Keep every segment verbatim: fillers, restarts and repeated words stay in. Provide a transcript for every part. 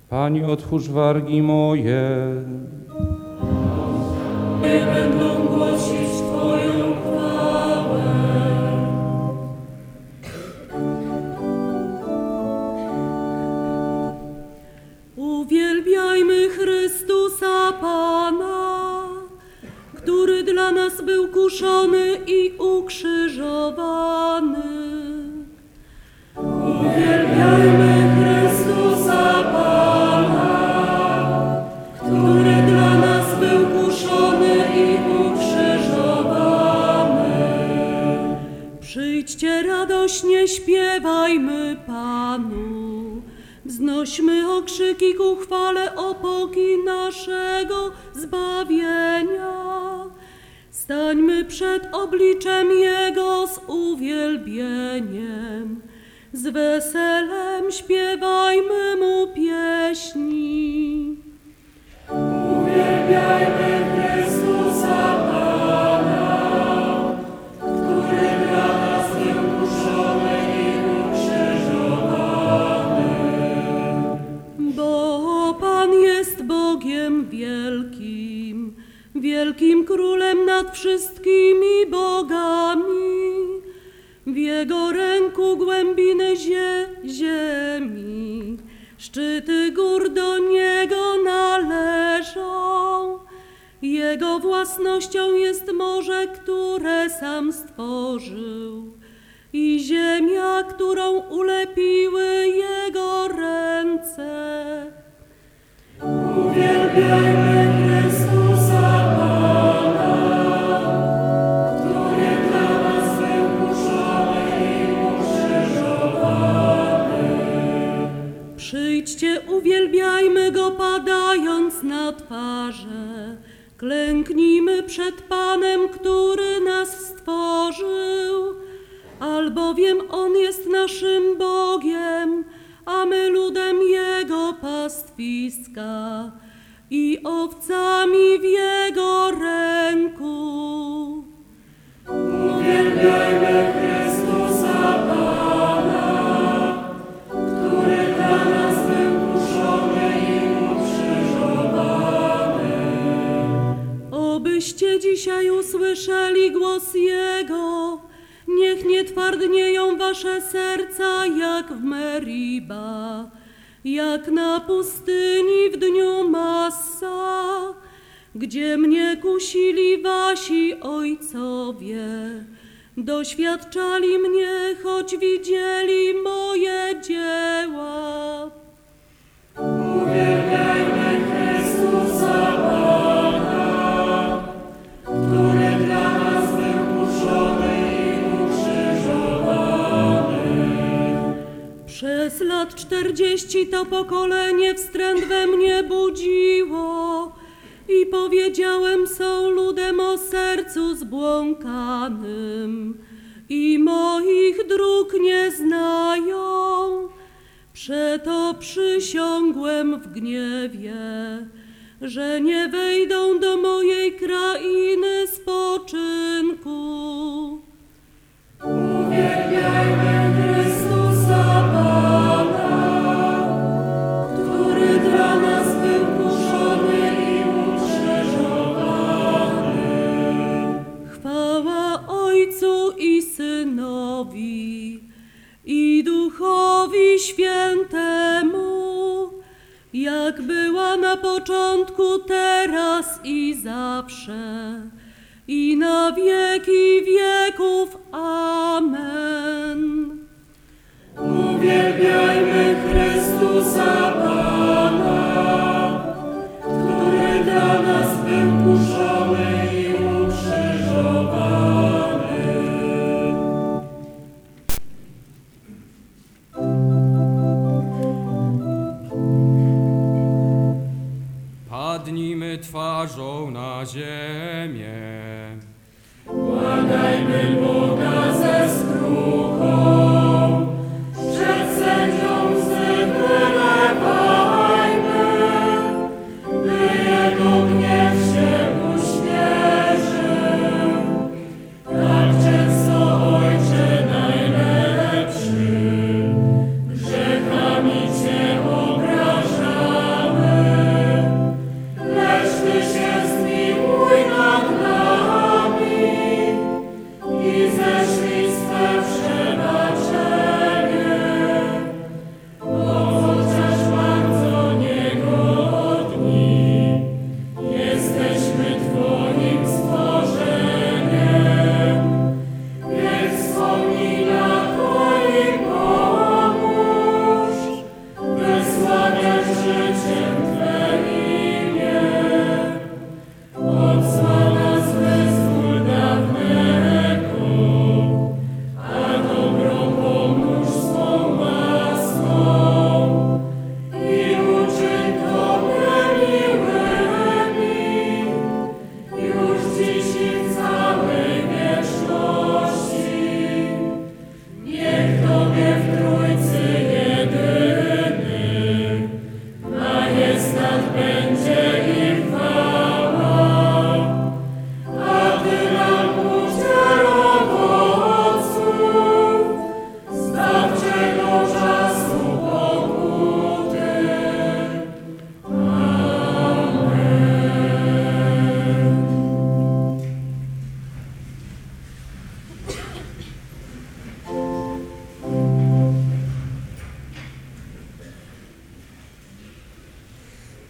Pani, otwórz wargi moje. Nie będą głosić Twoją chwałę. Uwielbiajmy Chrystusa Pana, który dla nas był kuszony i ukrzyżowany. Uwielbiajmy Chrystusa Pana, który dla nas był kuszony i ukrzyżowany. Przyjdźcie radośnie, śpiewajmy Panu, wznośmy okrzyki ku chwale opoki naszego zbawienia. Stańmy przed obliczem Jego z uwielbieniem, z weselem śpiewajmy Mu pieśni. Uwielbiajmy Chrystusa Pana, który dla nas był kuszony i ukrzyżowany. Bo Pan jest Bogiem wielkim, wielkim Królem nad wszystkimi bogami. W Jego ręku głębiny zie ziemi, szczyty gór do Niego należą. Jego własnością jest morze, które sam stworzył, i ziemia, którą ulepiły Jego ręce. Uwielbiajmy Chrystusa Pana, który dla nas był kuszony i ukrzyżowany. Przyjdźcie, uwielbiajmy Go, padając na twarze. Klęknijmy przed Panem, który nas stworzył, albowiem On jest naszym Bogiem, a my ludem Jego pastwiska i owcami w Jego ręku. Uwielbiajmy Chrystusa Pana, który dla nas był kuszony i ukrzyżowany. Obyście dzisiaj usłyszeli głos Jego, niech nie twardnieją wasze serca jak w Meriba, jak na pustyni w dniu Massa, gdzie mnie kusili wasi ojcowie. Doświadczali mnie, choć widzieli moje dzieła. Uwielbiajmy Chrystusa Pana, który dla nas był kuszony i ukrzyżowany. Przez lat czterdzieści to pokolenie wstręt we mnie budziło i powiedziałem, są ludem o sercu zbłąkanym i moich dróg nie znają. Przeto przysiągłem w gniewie, że nie wejdą do mojej krainy spoczynku. Uwielbiajmy Chrystusa Pana, który dla nas był kuszony i ukrzyżowany. Chwała Ojcu i Synowi i Duchowi Świętemu, jak była na początku, teraz i zawsze, i na wieki wieków. Amen. Uwielbiajmy Chrystusa Pana, który dla nas był kuszony i ukrzyżowany. Padnijmy twarzą na ziemię. Błagajmy Boga ze skruchą, przed sędzią łzy wylewajmy, by Jego gniew się uśmierzył. Tak często, Ojcze najlepszy, grzechami Cię obrażamy.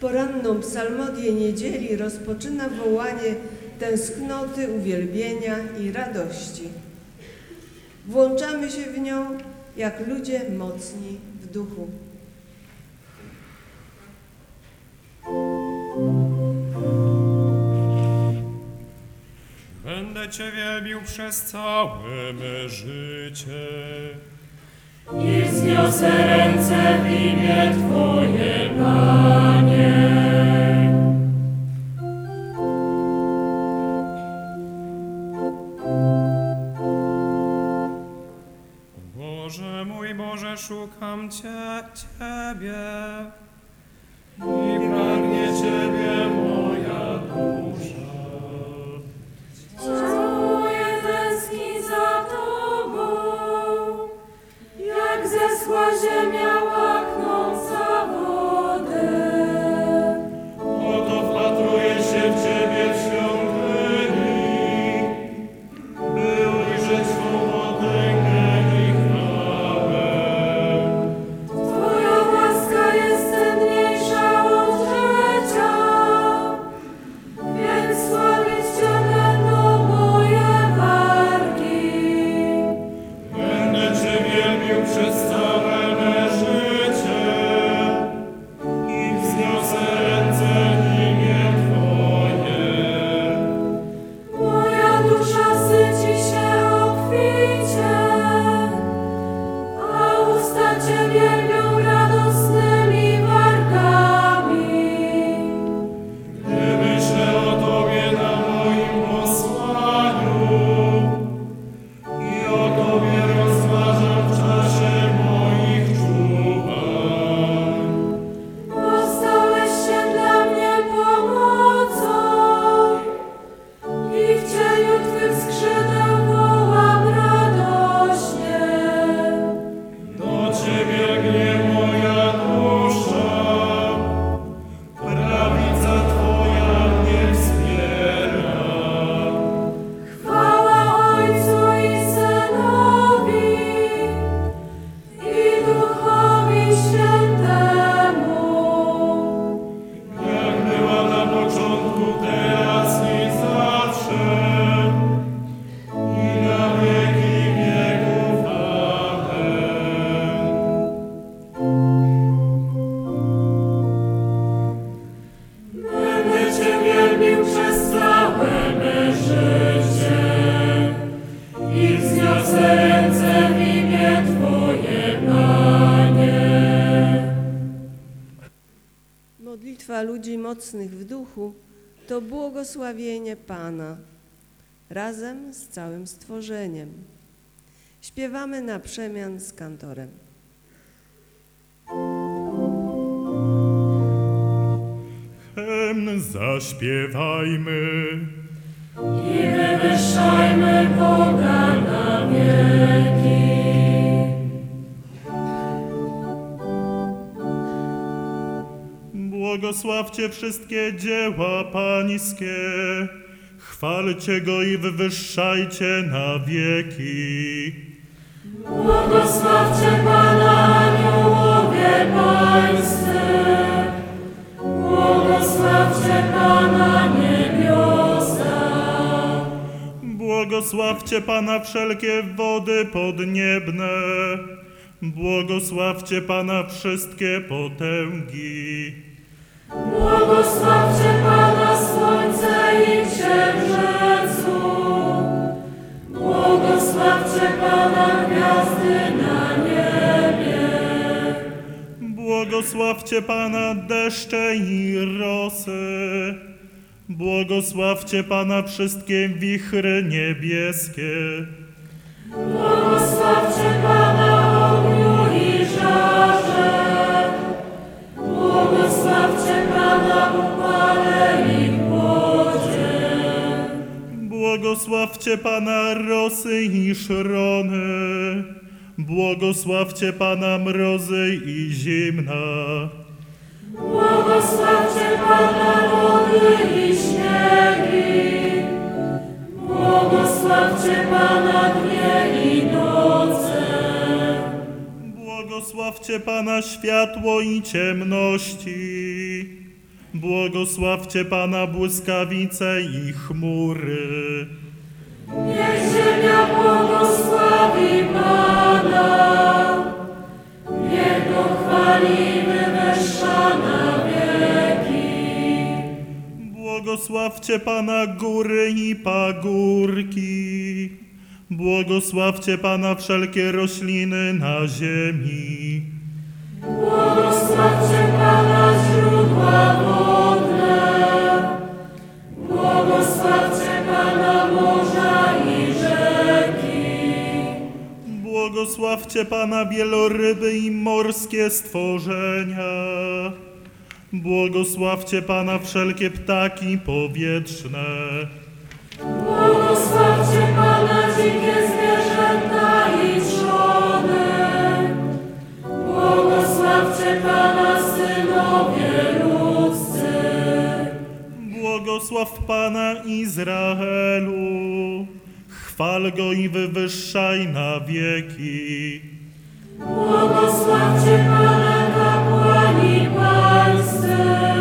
Poranną psalmodię niedzieli rozpoczyna wołanie tęsknoty, uwielbienia i radości. Włączamy się w nią jak ludzie mocni w duchu. Będę Cię wielbił przez całe me życie. I wzniosę ręce w imię Twoje, Panie. Boże mój Boże, szukam Cię, Ciebie i pragnie Ciebie moja dusza. Moje tęskni za Tobą, jak zeschła ziemia łaknąca wodę. Oto wpatruję się w Ciebie w świątyni, by ujrzeć Twą potęgę i chwałę. Twoja łaska jest cenniejsza od życia, więc sławić Cię będą moje wargi. Będę Cię wielbił przez całe me życie i wzniosę ręce w imię Twoje. Moja dusza syci się obficie, a usta Cię wielbią radosnymi wargami. Gdy myślę o Tobie na moim posłaniu i o Tobie rozważam w czasie moich czuwań. Bo stałeś się dla mnie pomocą i w cieniu Twych skrzydeł wołam radośnie. Do Ciebie gnie moja dusza, prawica Twoja mnie wspiera. Chwała Ojcu i Synowi i Duchowi Świętemu. Jak była na początku, teraz i zawsze, i na wieki wieków. Amen. Będę Cię wielbił przez całe me życie i wzniosę ręce w imię Twoje, Panie. Modlitwa ludzi mocnych w duchu to błogosławienie Pana razem z całym stworzeniem. Śpiewamy na przemian z kantorem. Hymn zaśpiewajmy. I wywyższajmy Boga na wieki. Błogosławcie wszystkie dzieła Pańskie. Chwalcie Go i wywyższajcie na wieki. Błogosławcie Pana, aniołowie pańscy. Błogosławcie Pana, niebiosa. Błogosławcie Pana wszelkie wody podniebne. Błogosławcie Pana wszystkie potęgi. Błogosławcie Pana, słońce i księżycu. Błogosławcie Pana, gwiazdy na niebie. Błogosławcie Pana deszcze i rosy. Błogosławcie Pana wszystkie wichry niebieskie. Błogosławcie Pana, ogniu i żarze. Błogosławcie Pana, upale i wodzie. Błogosławcie Pana rosy i szrony. Błogosławcie Pana mrozy i zimna. Błogosławcie Pana, wody i śniegi. Błogosławcie Pana, dnie i noce. Błogosławcie Pana światło i ciemności. Błogosławcie Pana błyskawice i chmury. Niech ziemia błogosławi Pana. Niech Go chwali i wywyższa na wieki. Błogosławcie Pana góry i pagórki. Błogosławcie Pana wszelkie rośliny na ziemi. Błogosławcie Pana źródła wodne. Błogosławcie Pana morza i rzeki. Błogosławcie Pana wieloryby i morskie stworzenia. Błogosławcie Pana wszelkie ptaki powietrzne. Błogosławcie Pana dzikie zwierzęta i trzody. Błogosławcie Pana synowie ludzcy. Błogosław Pana Izraelu. Chwal Go i wywyższaj na wieki. Błogosławcie Pana kapłani pańscy.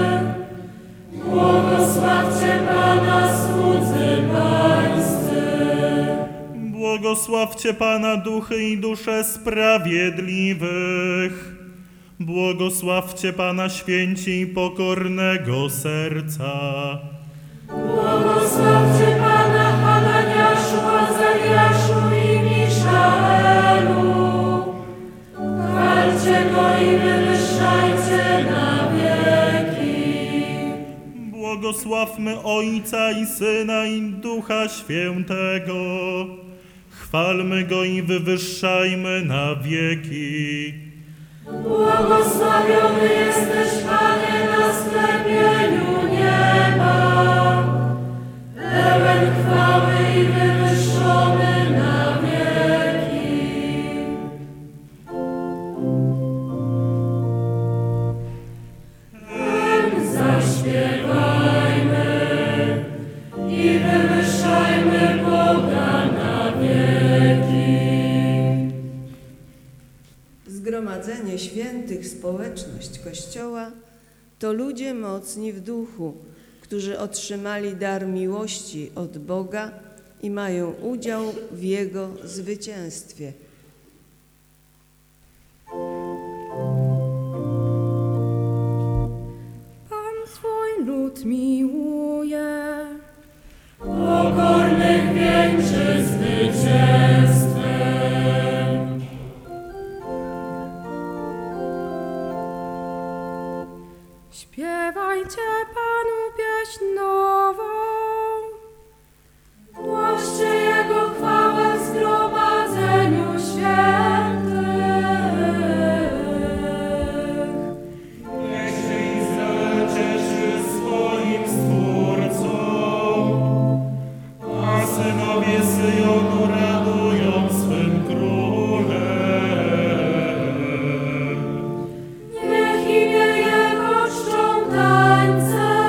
Błogosławcie Pana słudzy pańscy. Błogosławcie Pana duchy i dusze sprawiedliwych. Błogosławcie Pana święci i pokornego serca. Błogosławcie Pana Hananiaszu, Azariaszu i Miszaelu. Chwalcie Go i wywyższajcie na wieki. Błogosławmy Ojca i Syna i Ducha Świętego. Chwalmy Go i wywyższajmy na wieki. Błogosławiony jesteś, Panie, na sklepieniu nieba. Pełen chwały i wywyższony na wieki. Hymn zaśpiewajmy i wywyższajmy Boga na wieki. Zgromadzenie świętych, społeczność Kościoła to ludzie mocni w duchu, którzy otrzymali dar miłości od Boga i mają udział w Jego zwycięstwie. Pan swój lud miłuje, pokornych wieńczy zwycięstwem. Śpiewajcie Panu pieśń nową, głoście Jego chwałę w zgromadzeniu świętych. Niech się Izrael cieszy swoim Stwórcą, a synowie Syjonu radują swym Królem. Niech imię Jego czczą tańce,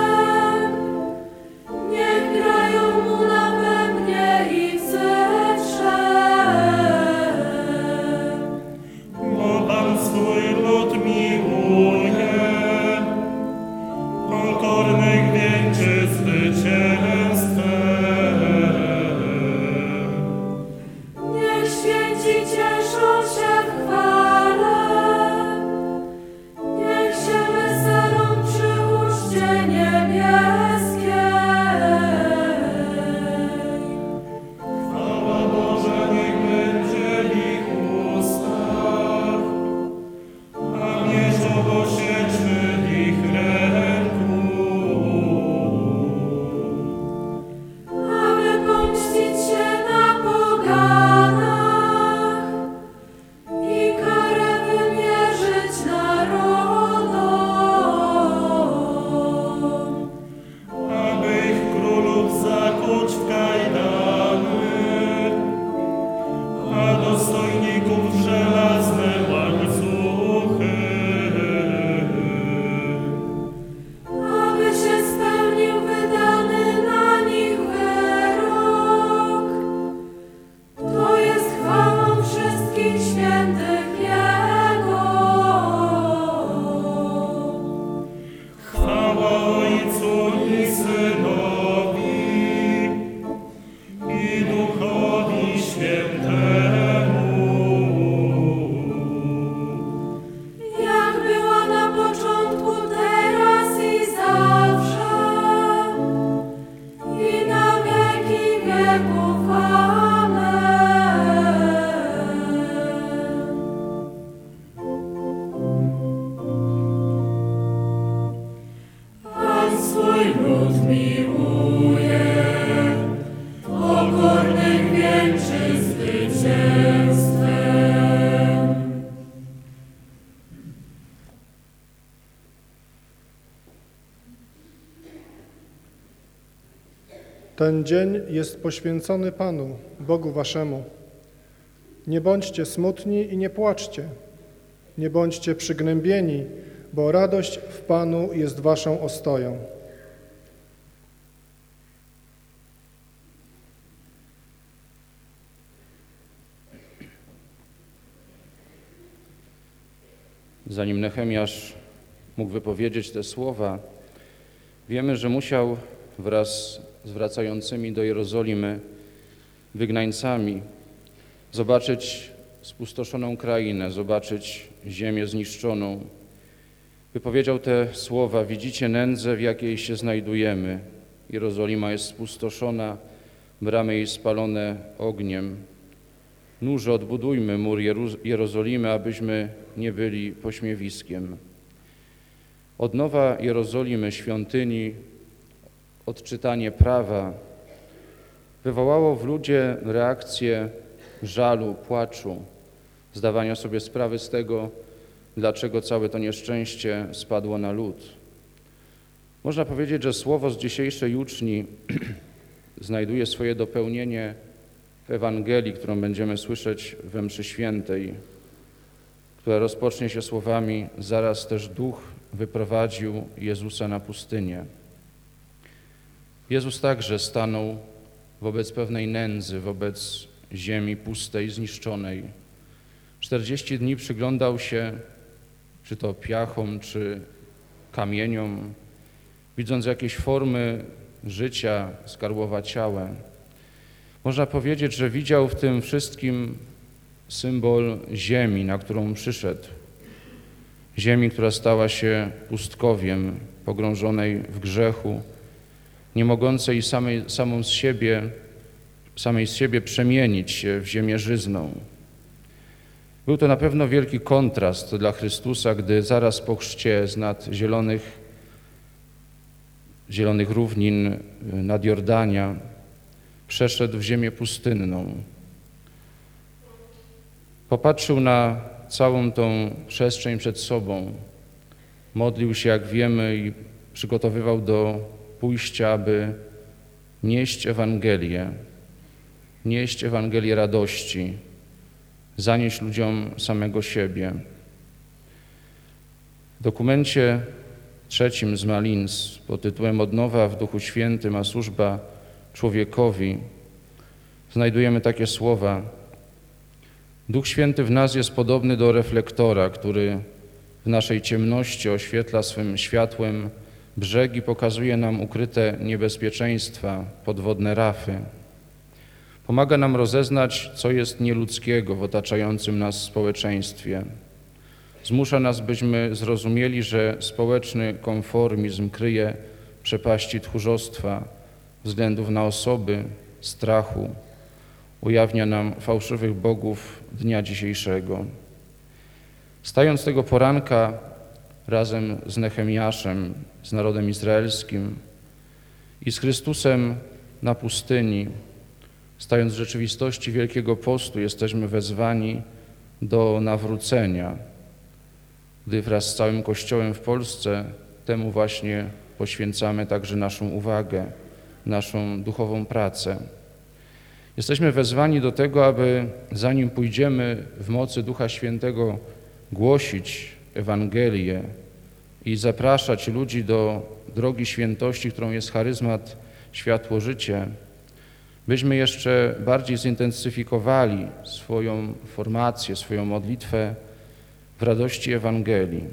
Ten dzień jest poświęcony Panu, Bogu waszemu. Nie bądźcie smutni i nie płaczcie. Nie bądźcie przygnębieni, bo radość w Panu jest waszą ostoją. Zanim Nehemiasz mógł wypowiedzieć te słowa, wiemy, że musiał wraz z wracającymi do Jerozolimy wygnańcami zobaczyć spustoszoną krainę, zobaczyć ziemię zniszczoną. Wypowiedział te słowa: widzicie nędzę, w jakiej się znajdujemy. Jerozolima jest spustoszona, bramy jej spalone ogniem. Nurze, odbudujmy mur Jerozolimy, abyśmy nie byli pośmiewiskiem. Odnowa Jerozolimy, świątyni, odczytanie prawa wywołało w ludzie reakcję żalu, płaczu, zdawania sobie sprawy z tego, dlaczego całe to nieszczęście spadło na lud. Można powiedzieć, że słowo z dzisiejszej juczni znajduje swoje dopełnienie w Ewangelii, którą będziemy słyszeć we mszy świętej, która rozpocznie się słowami: zaraz też Duch wyprowadził Jezusa na pustynię. Jezus także stanął wobec pewnej nędzy, wobec ziemi pustej, zniszczonej. czterdzieści dni przyglądał się, czy to piachom, czy kamieniom, widząc jakieś formy życia, skarłowaciałe. Można powiedzieć, że widział w tym wszystkim symbol ziemi, na którą przyszedł. Ziemi, która stała się pustkowiem, pogrążonej w grzechu, nie mogącej samej, samą z siebie, samej z siebie przemienić się w ziemię żyzną. Był to na pewno wielki kontrast dla Chrystusa, gdy zaraz po chrzcie z nad zielonych, zielonych równin nad Jordania przeszedł w ziemię pustynną. Popatrzył na całą tą przestrzeń przed sobą, modlił się, jak wiemy, i przygotowywał do pójścia, aby nieść Ewangelię, nieść Ewangelię radości, zanieść ludziom samego siebie. W dokumencie trzecim z Malins pod tytułem Odnowa w Duchu Świętym, a służba człowiekowi znajdujemy takie słowa: Duch Święty w nas jest podobny do reflektora, który w naszej ciemności oświetla swym światłem brzeg i pokazuje nam ukryte niebezpieczeństwa, podwodne rafy. Pomaga nam rozeznać, co jest nieludzkiego w otaczającym nas społeczeństwie. Zmusza nas, byśmy zrozumieli, że społeczny konformizm kryje przepaści tchórzostwa, względów na osoby, strachu. Ujawnia nam fałszywych bogów dnia dzisiejszego. Stając tego poranka razem z Nehemiaszem, z narodem izraelskim i z Chrystusem na pustyni, stając w rzeczywistości Wielkiego Postu, jesteśmy wezwani do nawrócenia, gdy wraz z całym Kościołem w Polsce temu właśnie poświęcamy także naszą uwagę, naszą duchową pracę. Jesteśmy wezwani do tego, aby zanim pójdziemy w mocy Ducha Świętego głosić Ewangelię i zapraszać ludzi do drogi świętości, którą jest charyzmat światło-życie, byśmy jeszcze bardziej zintensyfikowali swoją formację, swoją modlitwę w radości Ewangelii.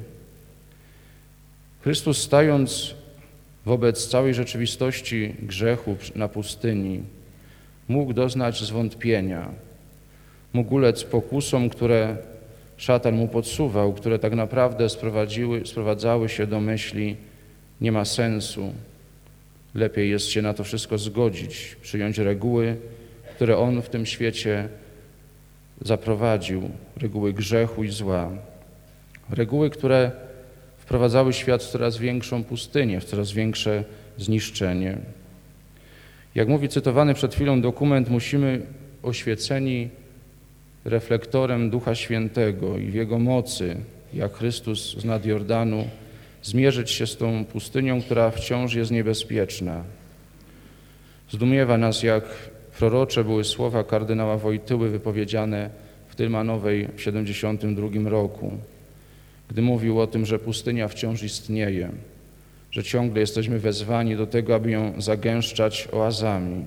Chrystus, stając wobec całej rzeczywistości grzechu na pustyni, mógł doznać zwątpienia, mógł ulec pokusom, które szatan mu podsuwał, które tak naprawdę sprowadziły, sprowadzały się do myśli: nie ma sensu, lepiej jest się na to wszystko zgodzić, przyjąć reguły, które on w tym świecie zaprowadził, reguły grzechu i zła. Reguły, które wprowadzały świat w coraz większą pustynię, w coraz większe zniszczenie. Jak mówi cytowany przed chwilą dokument, musimy oświeceni reflektorem Ducha Świętego i w Jego mocy, jak Chrystus z nad Jordanu, zmierzyć się z tą pustynią, która wciąż jest niebezpieczna. Zdumiewa nas, jak prorocze były słowa kardynała Wojtyły wypowiedziane w Tylmanowej w siedemdziesiątym drugim roku, gdy mówił o tym, że pustynia wciąż istnieje, że ciągle jesteśmy wezwani do tego, aby ją zagęszczać oazami.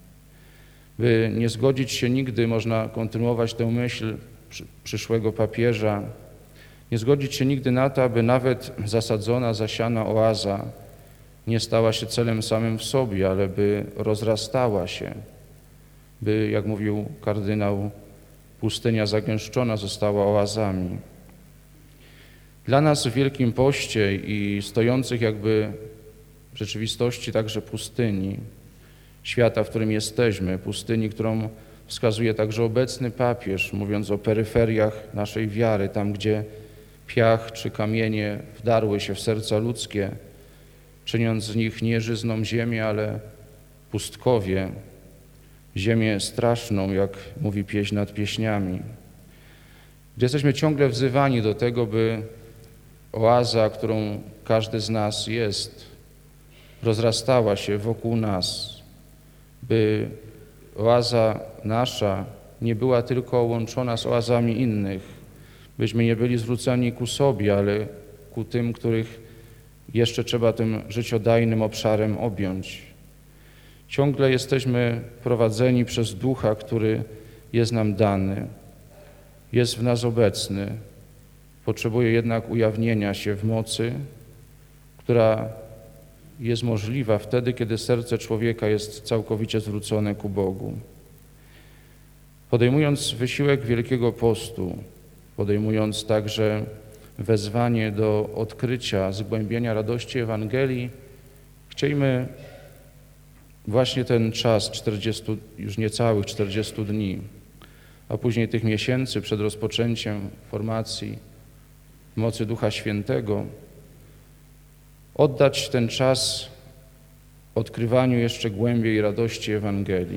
By nie zgodzić się nigdy, można kontynuować tę myśl przyszłego papieża, nie zgodzić się nigdy na to, aby nawet zasadzona, zasiana oaza nie stała się celem samym w sobie, ale by rozrastała się, by, jak mówił kardynał, pustynia zagęszczona została oazami. Dla nas w Wielkim Poście i stojących jakby w rzeczywistości także pustyni, świata, w którym jesteśmy, pustyni, którą wskazuje także obecny papież, mówiąc o peryferiach naszej wiary, tam gdzie piach czy kamienie wdarły się w serca ludzkie, czyniąc z nich nie żyzną ziemię, ale pustkowie, ziemię straszną, jak mówi pieśń nad pieśniami. Gdzie jesteśmy ciągle wzywani do tego, by oaza, którą każdy z nas jest, rozrastała się wokół nas, by oaza nasza nie była tylko łączona z oazami innych, byśmy nie byli zwróceni ku sobie, ale ku tym, których jeszcze trzeba tym życiodajnym obszarem objąć. Ciągle jesteśmy prowadzeni przez Ducha, który jest nam dany, jest w nas obecny, potrzebuje jednak ujawnienia się w mocy, która jest możliwa wtedy, kiedy serce człowieka jest całkowicie zwrócone ku Bogu. Podejmując wysiłek Wielkiego Postu, podejmując także wezwanie do odkrycia, zgłębienia radości Ewangelii, chcielibyśmy właśnie ten czas czterdziestu, już niecałych czterdziestu dni, a później tych miesięcy przed rozpoczęciem formacji w mocy Ducha Świętego, oddać ten czas odkrywaniu jeszcze głębiej radości Ewangelii,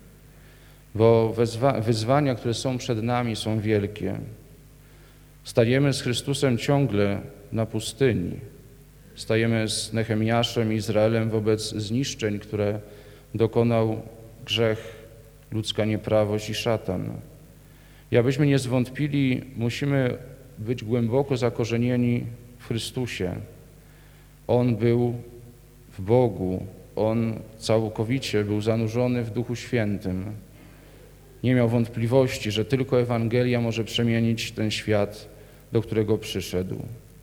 bo wezwa- wyzwania, które są przed nami, są wielkie. Stajemy z Chrystusem ciągle na pustyni. Stajemy z Nehemiaszem i Izraelem wobec zniszczeń, które dokonał grzech, ludzka nieprawość i szatan. I abyśmy nie zwątpili, musimy być głęboko zakorzenieni w Chrystusie. On był w Bogu, On całkowicie był zanurzony w Duchu Świętym. Nie miał wątpliwości, że tylko Ewangelia może przemienić ten świat, do którego przyszedł.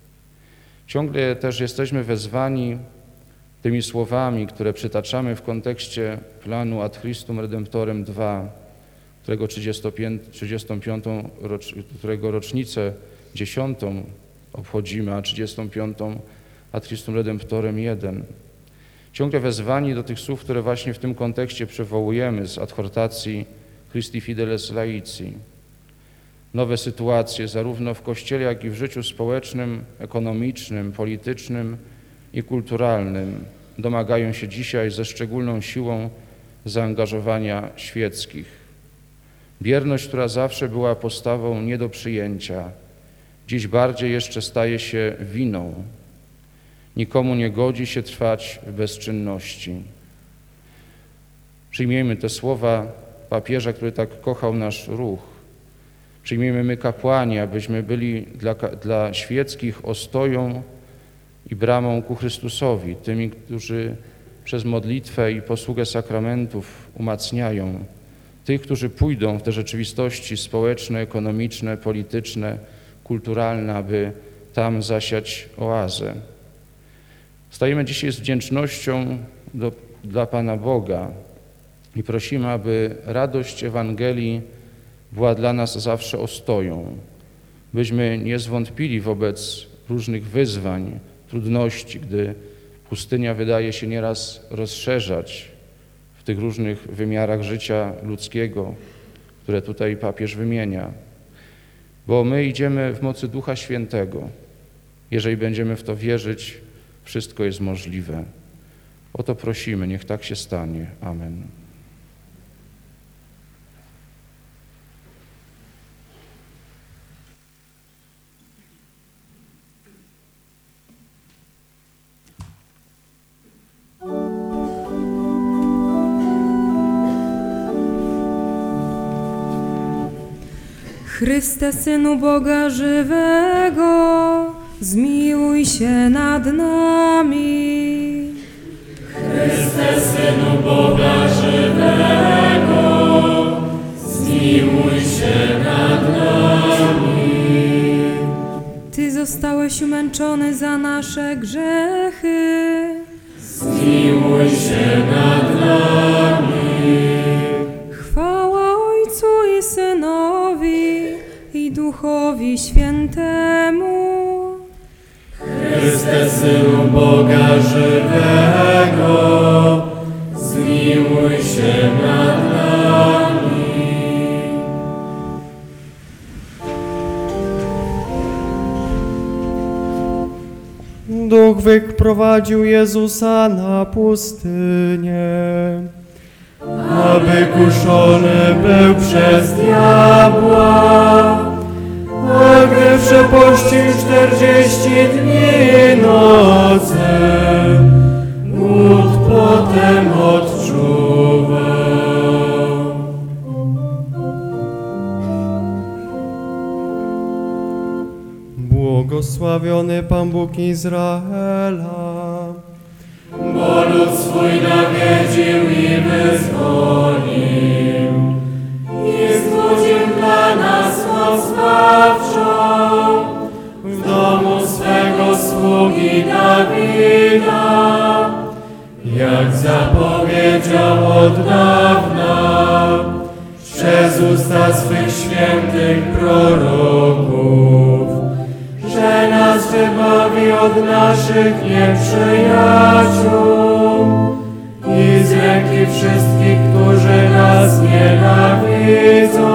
Ciągle też jesteśmy wezwani tymi słowami, które przytaczamy w kontekście planu Ad Christum Redemptorem dwa, którego trzydziestą piątą rocz, którego rocznicę dziesiątą obchodzimy, a trzydziestą piątą Ad Christum Redemptorem jeden. Ciągle wezwani do tych słów, które właśnie w tym kontekście przywołujemy z adhortacji Christi Fideles Laici. Nowe sytuacje zarówno w Kościele, jak i w życiu społecznym, ekonomicznym, politycznym i kulturalnym domagają się dzisiaj ze szczególną siłą zaangażowania świeckich. Bierność, która zawsze była postawą nie do przyjęcia, dziś bardziej jeszcze staje się winą. Nikomu nie godzi się trwać w bezczynności. Przyjmijmy te słowa papieża, który tak kochał nasz ruch. Przyjmijmy my, kapłani, abyśmy byli dla, dla świeckich ostoją i bramą ku Chrystusowi, tymi, którzy przez modlitwę i posługę sakramentów umacniają tych, którzy pójdą w te rzeczywistości społeczne, ekonomiczne, polityczne, kulturalne, aby tam zasiać oazę. Stajemy dzisiaj z wdzięcznością do, dla Pana Boga i prosimy, aby radość Ewangelii była dla nas zawsze ostoją, byśmy nie zwątpili wobec różnych wyzwań, trudności, gdy pustynia wydaje się nieraz rozszerzać w tych różnych wymiarach życia ludzkiego, które tutaj papież wymienia. Bo my idziemy w mocy Ducha Świętego. Jeżeli będziemy w to wierzyć, wszystko jest możliwe. O to prosimy, niech tak się stanie. Amen. Chryste, Synu Boga żywego, zmiłuj się nad nami. Chryste, Synu Boga żywego, zmiłuj się nad nami. Ty zostałeś umęczony za nasze grzechy, zmiłuj się nad nami. Chwała Ojcu i Synowi i Duchowi Świętemu. Chryste, Synu Boga żywego, zmiłuj się nad nami. Duch wyprowadził Jezusa na pustynię, aby kuszony był przez diabła, a gdy przepościł czterdzieści dni i nocy, głód potem odczuwał. Błogosławiony Pan Bóg Izraela, bo lud swój nawiedził i wyzwolił, i zbudził dla nas moc zbawczą w domu swego sługi Dawida, jak zapowiedział od dawna przez usta swych świętych proroków, że nas wybawi od naszych nieprzyjaciół i z ręki wszystkich, którzy nas nienawidzą,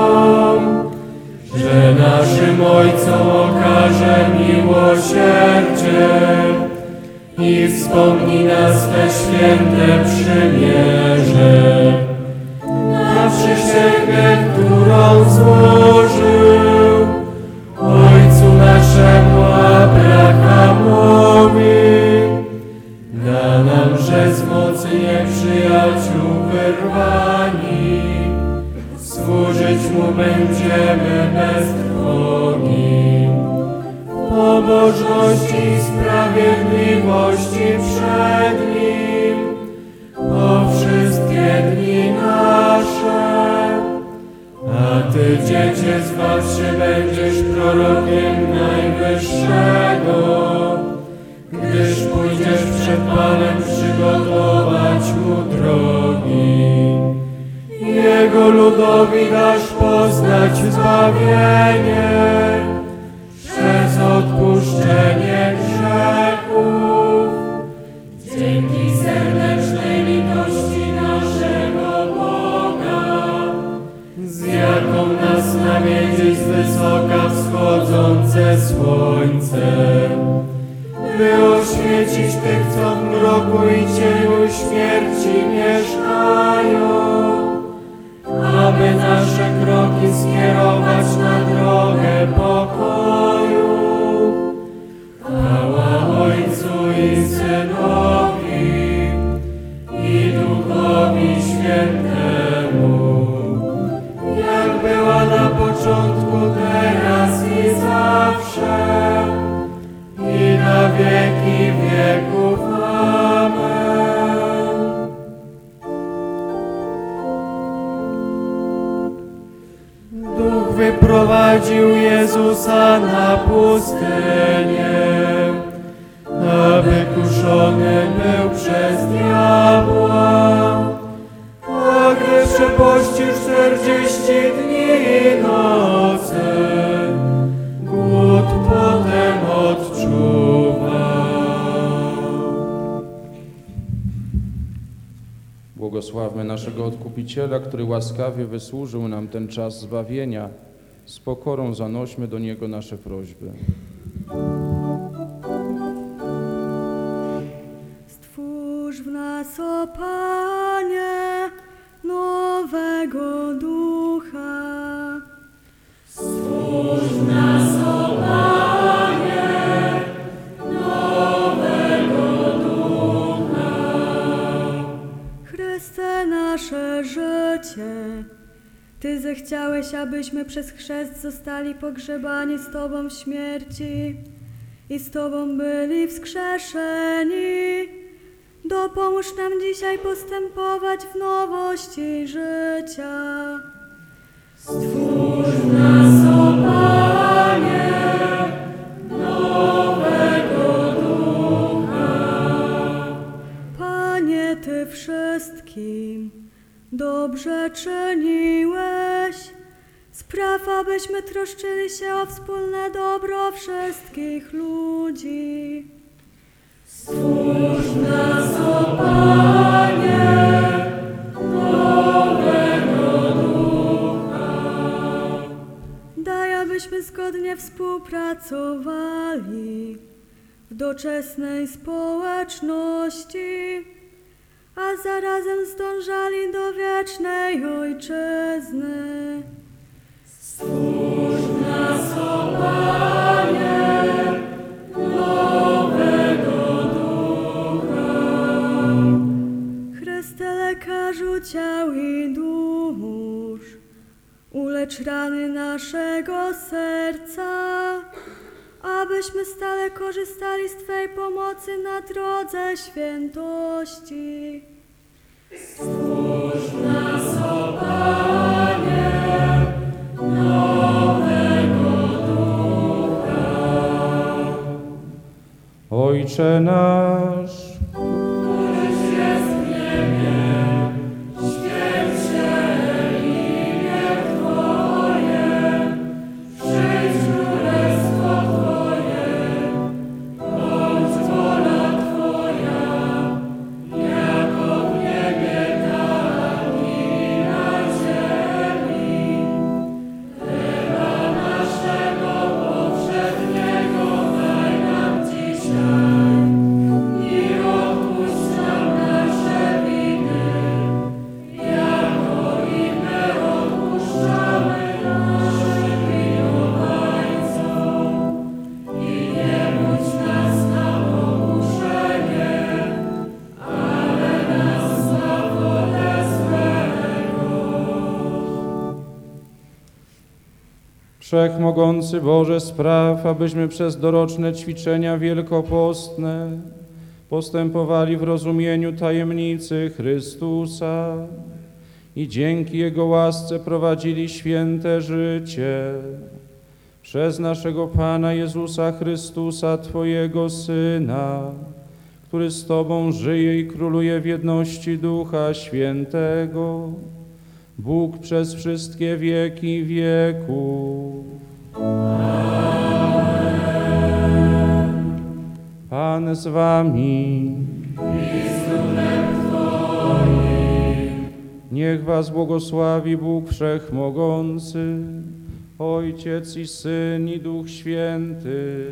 że naszym Ojcom okaże miłosierdzie i wspomni nas te święte przymierze, na przysięgę, którą złożył Ojcu naszemu Abrahamowi. Da nam, że z mocy nieprzyjaciół wyrwani, służyć Mu będziemy bez trwogi, pobożności i sprawiedliwości przed Nim po wszystkie dni nasze. A Ty, Dziecię, zważ się będziesz prorokiem Najwyższego, gdyż pójdziesz przed Panem przygotować Mu drogi. Jego ludowi dasz poznać zbawienie przez odpuszczenie grzechów, dzięki serdecznej litości naszego Boga, z jaką nas nawiedzi z wysoka wschodzące słońce, by oświecić tych, co w mroku i cieniu śmierci mieszkają, aby nasze kroki skierować na drogę pokoju. Chwała Ojcu i Synowi i Duchowi Świętemu, jak była na początku, teraz i zawsze, i na wieki wieków. Amen. Duch wyprowadził Jezusa na pustynię, aby kuszony był przez diabła, a gdy przepościł czterdzieści dni i nocy, głód potem odczuwał. Błogosławmy naszego Odkupiciela, który łaskawie wysłużył nam ten czas zbawienia. Z pokorą zanośmy do Niego nasze prośby. Stwórz w nas, o Panie, nowego ducha. Stwórz w nas, o Panie, nowego ducha. Chryste, nasze życie, Ty zechciałeś chciałeś, abyśmy przez chrzest zostali pogrzebani z Tobą w śmierci i z Tobą byli wskrzeszeni. Dopomóż nam dzisiaj postępować w nowości życia. Stwórz nas, o Panie, nowego ducha. Panie, Ty wszystkim dobrze czyniłeś. Spraw, abyśmy troszczyli się o wspólne dobro wszystkich ludzi. Stwórz nas, o Panie, nowego ducha. Daj, abyśmy zgodnie współpracowali w doczesnej społeczności, a zarazem zdążali do wiecznej Ojczyzny. Stwórz nas, o Panie, nowego ducha. Chryste, lekarzu ciał i dusz, ulecz rany naszego serca, abyśmy stale korzystali z Twej pomocy na drodze świętości. Stwórz nas, o Panie, nowego ducha. Ojcze nasz, Któryś jest w niebie, święć się imię Twoje, przyjdź królestwo Twoje, bądź wola Twoja, jako w niebie, tak i na ziemi. Chleba naszego powszedniego daj nam dzisiaj i odpuść nam nasze winy, jako i my odpuszczamy naszym winowajcom. I nie budź nas na pokuszenie, ale nas zbaw ode złego. Wszechmogący Boże, spraw, abyśmy przez doroczne ćwiczenia wielkopostne postępowali w rozumieniu tajemnicy Chrystusa i dzięki Jego łasce prowadzili święte życie. Przez naszego Pana Jezusa Chrystusa, Twojego Syna, który z Tobą żyje i króluje w jedności Ducha Świętego, Bóg przez wszystkie wieki wieków. Pan z Wami. Niech Was błogosławi Bóg Wszechmogący, Ojciec i Syn i Duch Święty.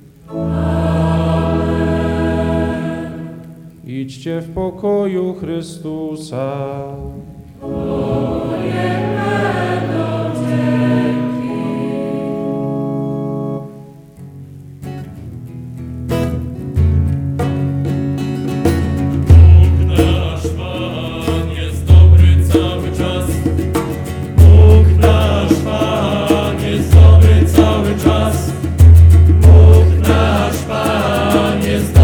Idźcie w pokoju Chrystusa. Pan jest dobry cały czas. Bóg nasz Pan jest